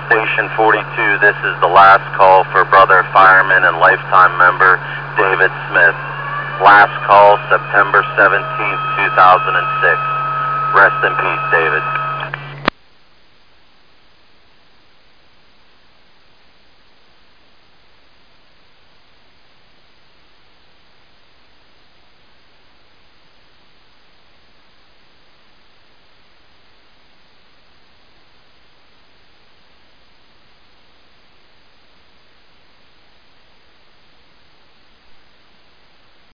Station 42, this is the last call for brother fireman and lifetime member David Smith. Last call, September 17th, 2006. Rest in peace, David.